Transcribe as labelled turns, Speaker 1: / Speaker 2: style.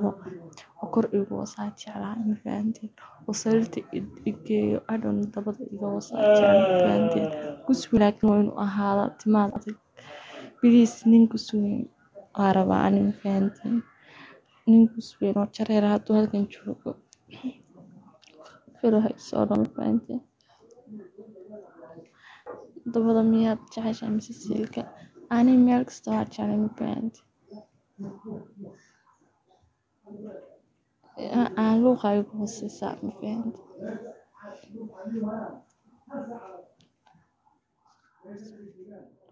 Speaker 1: seexdo oo kor igu wasaa jeclaa ma fahanteen oo sariirta igeeyo adhoon dabada iga wasaa jeclaa ma fahanteen kuswi laakiin waa inuu ahaada timaad adag biliis nin kuswi waa rabaa ani ma fahanteen nin kuswi oo jareer hadduu halkan joogo filo haysoo dhan ma fahanteen dabada miyaad jeceshahay mise siilka ani meel kasta waa jeclay ma fahanteen aan luuqa igu hooseysaa ma fahanteen